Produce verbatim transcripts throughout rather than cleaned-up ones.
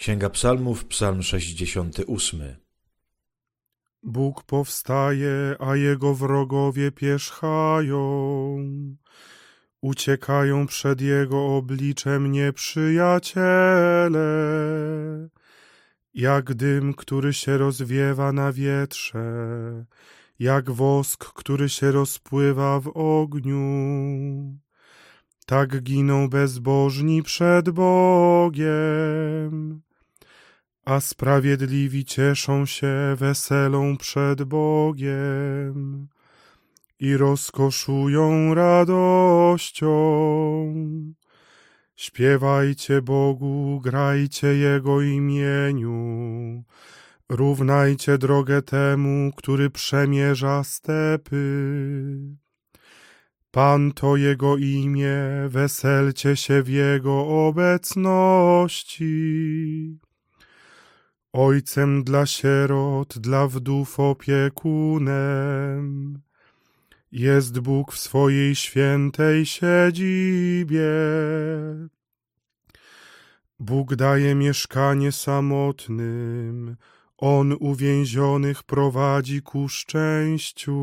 Księga Psalmów, Psalm sześćdziesiąty ósmy. Bóg powstaje, a jego wrogowie pierzchają. Uciekają przed jego obliczem nieprzyjaciele, jak dym, który się rozwiewa na wietrze, jak wosk, który się rozpływa w ogniu. Tak giną bezbożni przed Bogiem, a sprawiedliwi cieszą się weselą przed Bogiem i rozkoszują radością. Śpiewajcie Bogu, grajcie Jego imieniu, równajcie drogę temu, który przemierza stepy. Pan to Jego imię, weselcie się w Jego obecności. Ojcem dla sierot, dla wdów opiekunem jest Bóg w swojej świętej siedzibie. Bóg daje mieszkanie samotnym, On uwięzionych prowadzi ku szczęściu.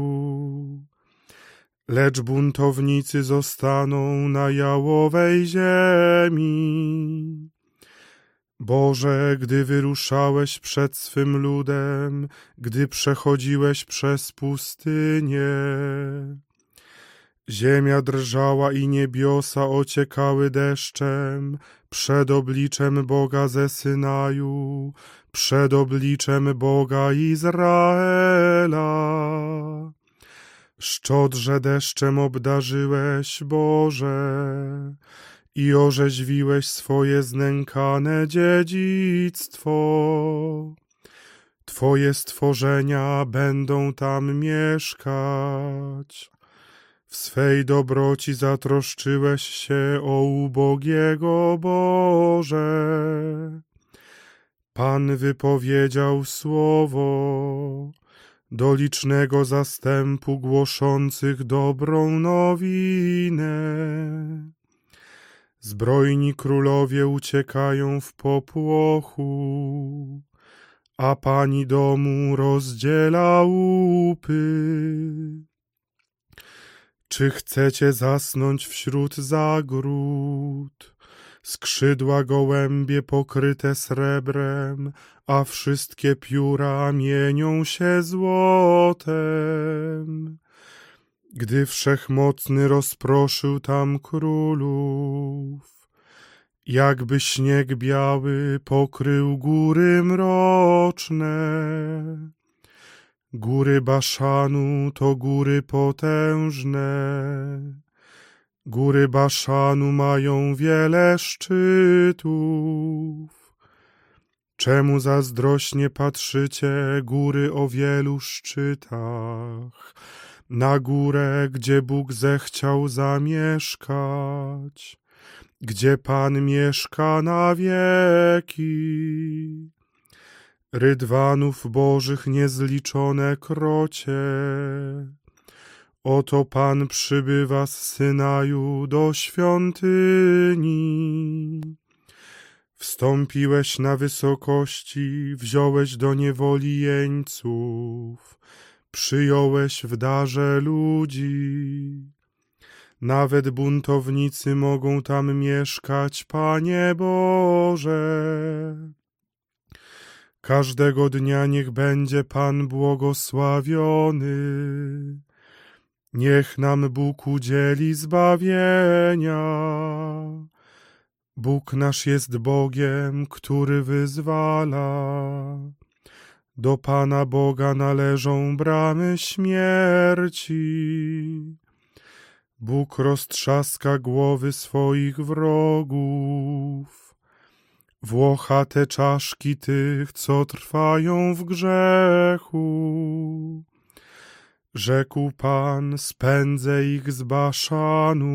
Lecz buntownicy zostaną na jałowej ziemi. Boże, gdy wyruszałeś przed swym ludem, gdy przechodziłeś przez pustynię, ziemia drżała i niebiosa ociekały deszczem przed obliczem Boga ze Synaju, przed obliczem Boga Izraela. Szczodrze deszczem obdarzyłeś, Boże, i orzeźwiłeś swoje znękane dziedzictwo. Twoje stworzenia będą tam mieszkać. W swej dobroci zatroszczyłeś się o ubogiego, Boże. Pan wypowiedział słowo do licznego zastępu głoszących dobrą nowinę. Zbrojni królowie uciekają w popłochu, a pani domu rozdziela łupy. Czy chcecie zasnąć wśród zagród? Skrzydła gołębie pokryte srebrem, a wszystkie pióra mienią się złotem. Gdy Wszechmocny rozproszył tam królów, jakby śnieg biały pokrył góry mroczne. Góry Baszanu to góry potężne. Góry Baszanu mają wiele szczytów. Czemu zazdrośnie patrzycie, góry o wielu szczytach, na górę, gdzie Bóg zechciał zamieszkać, gdzie Pan mieszka na wieki. Rydwanów Bożych niezliczone krocie, oto Pan przybywa z Synaju do świątyni. Wstąpiłeś na wysokości, wziąłeś do niewoli jeńców, przyjąłeś w darze ludzi. Nawet buntownicy mogą tam mieszkać, Panie Boże. Każdego dnia niech będzie Pan błogosławiony. Niech nam Bóg udzieli zbawienia. Bóg nasz jest Bogiem, który wyzwala. Do Pana Boga należą bramy śmierci. Bóg roztrzaska głowy swoich wrogów. Włochate czaszki tych, co trwają w grzechu. Rzekł Pan, spędzę ich z Baszanu.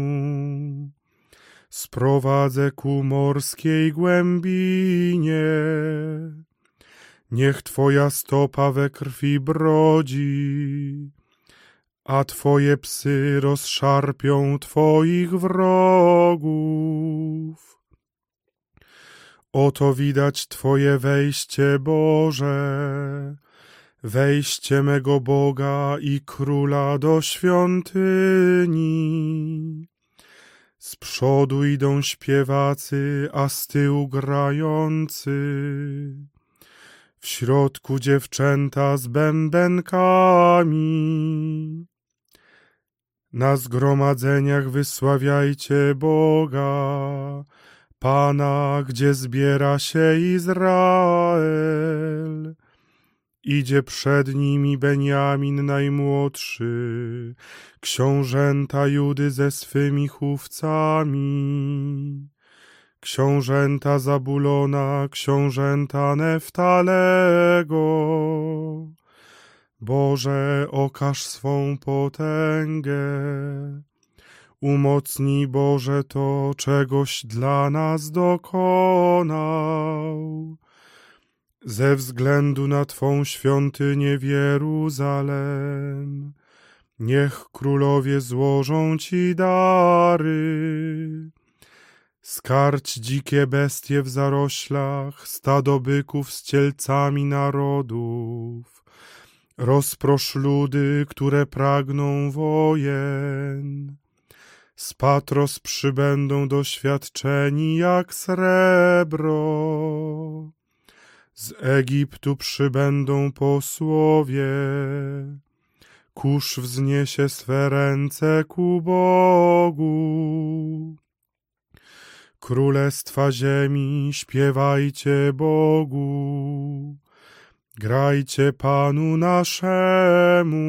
Sprowadzę ku morskiej głębinie. Niech Twoja stopa we krwi brodzi, a Twoje psy rozszarpią Twoich wrogów. Oto widać Twoje wejście, Boże, wejście mego Boga i Króla do świątyni. Z przodu idą śpiewacy, a z tyłu grający. W środku dziewczęta z bębenkami. Na zgromadzeniach wysławiajcie Boga, Pana, gdzie zbiera się Izrael. Idzie przed nimi Beniamin najmłodszy, książęta Judy ze swymi chówcami. Książęta Zabulona, książęta Neftalego. Boże, okaż swą potęgę. Umocnij, Boże, to, czegoś dla nas dokonał. Ze względu na Twą świątynię w Jeruzalem, niech królowie złożą Ci dary. Skarć dzikie bestie w zaroślach, stado byków z cielcami narodów. Rozprosz ludy, które pragną wojen. Z Patros przybędą doświadczeni jak srebro. Z Egiptu przybędą posłowie. Kusz wzniesie swe ręce ku Bogu. Królestwa ziemi, śpiewajcie Bogu. Grajcie Panu naszemu.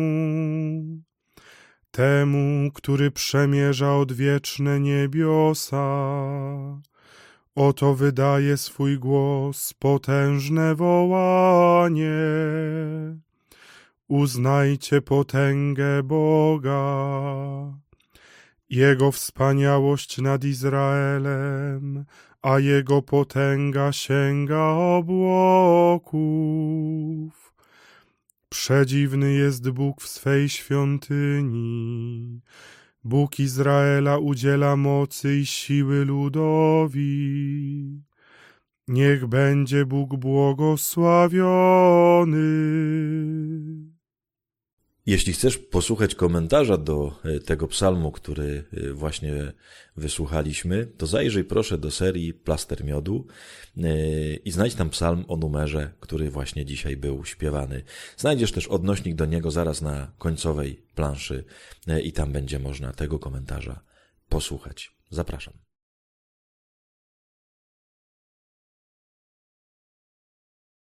Temu, który przemierza odwieczne niebiosa. Oto wydaje swój głos, potężne wołanie. Uznajcie potęgę Boga, Jego wspaniałość nad Izraelem, a Jego potęga sięga obłoków. Przedziwny jest Bóg w swej świątyni. Bóg Izraela udziela mocy i siły ludowi. Niech będzie Bóg błogosławiony. Jeśli chcesz posłuchać komentarza do tego psalmu, który właśnie wysłuchaliśmy, to zajrzyj proszę do serii Plaster Miodu i znajdź tam psalm o numerze, który właśnie dzisiaj był śpiewany. Znajdziesz też odnośnik do niego zaraz na końcowej planszy i tam będzie można tego komentarza posłuchać. Zapraszam.